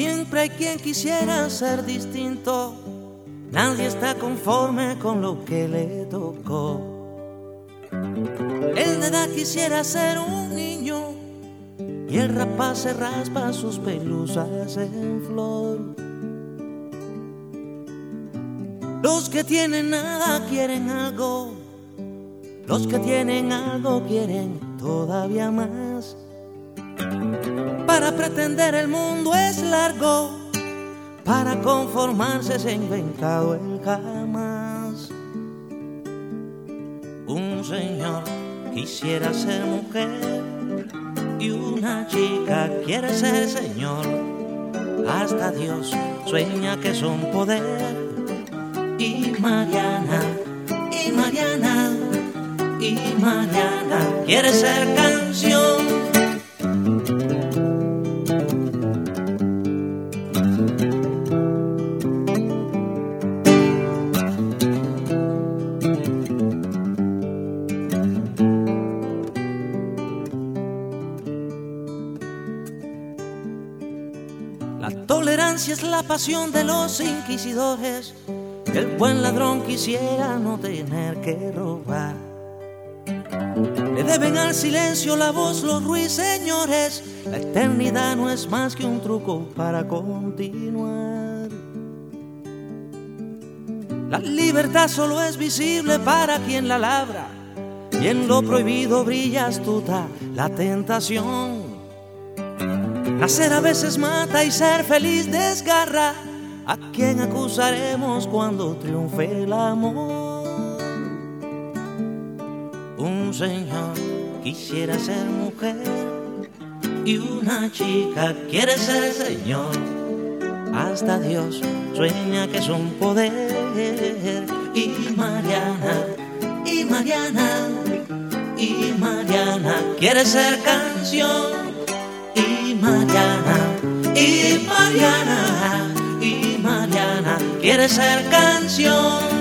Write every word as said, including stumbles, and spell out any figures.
Siempre hay quien quisiera ser distinto. Nadie está conforme con lo que le tocó. El de edad quisiera ser un niño y el rapaz se raspa sus pelusas en flor. Los que tienen nada quieren algo. Los que tienen algo quieren todavía más. Para pretender el mundo es largo, para conformarse se ha inventado el jamás. Un señor quisiera ser mujer y una chica quiere ser señor. Hasta Dios sueña que son poder. Y Mariana, y Mariana, y Mariana quiere ser canción. La tolerancia es la pasión de los inquisidores. El buen ladrón quisiera no tener que robar. Le deben al silencio la voz los ruiseñores. La eternidad no es más que un truco para continuar. La libertad solo es visible para quien la labra, y en lo prohibido brilla astuta la tentación. Nacer a veces mata y ser feliz desgarra. ¿A quién acusaremos cuando triunfe el amor? Un señor quisiera ser mujer y una chica quiere ser señor. Hasta Dios sueña que es un poder. Y Mariana, y Mariana, y Mariana quiere ser canción. Y Mariana, y Mariana, y Mariana quiere ser canción.